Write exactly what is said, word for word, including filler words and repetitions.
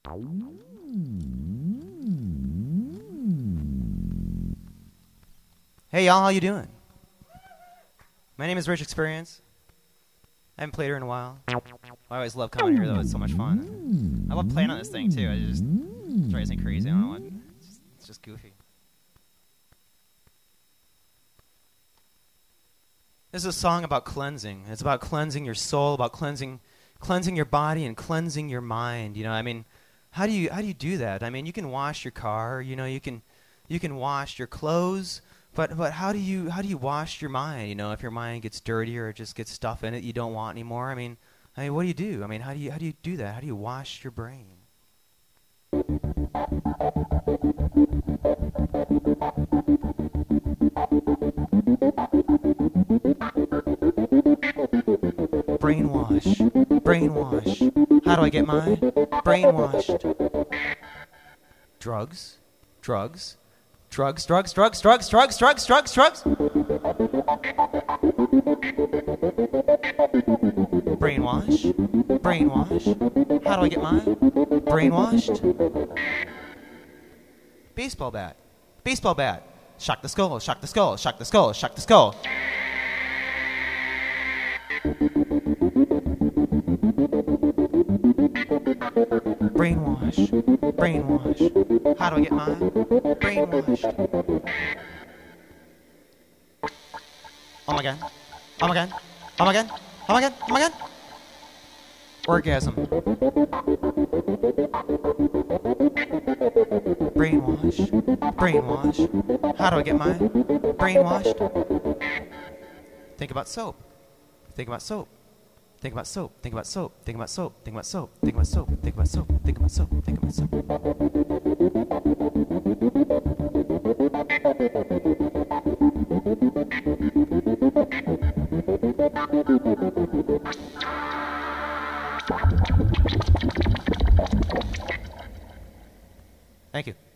Hey y'all, how you doing? My name is Rich Experience. I haven't played her in a while. I always love coming here though, it's so much fun. I love playing on this thing too, it just drives me crazy, I don't know what. It's just, it's just goofy. This is a song about cleansing. It's about cleansing your soul, about cleansing cleansing your body and cleansing your mind. You know, I mean, how do you how do you do that? I mean, you can wash your car, you know, you can you can wash your clothes, but but how do you how do you wash your mind? You know, if your mind gets dirty or it just gets stuff in it you don't want anymore. I mean, I mean, what do you do? I mean, how do you how do you do that? How do you wash your brain? Brainwash, brainwash. How do I get mine? Brainwashed. Drugs, drugs, drugs, drugs, drugs, drugs, drugs, drugs, drugs, drugs. Brainwash, brainwash. How do I get mine? Brainwashed. Baseball bat, baseball bat. Shock the skull, shock the skull, shock the skull, shock the skull. Brainwash, brainwash. How do I get mine? Brainwashed. Oh my god, oh my god, oh my god, oh my god, oh my god. Orgasm. Brainwash, brainwash. How do I get mine? Brainwashed. Think about soap. Think about soap. Think about soap. Think about soap. Think about soap. Think about soap. Think about soap. Think about soap. Think about soap. Think about soap. Thank you.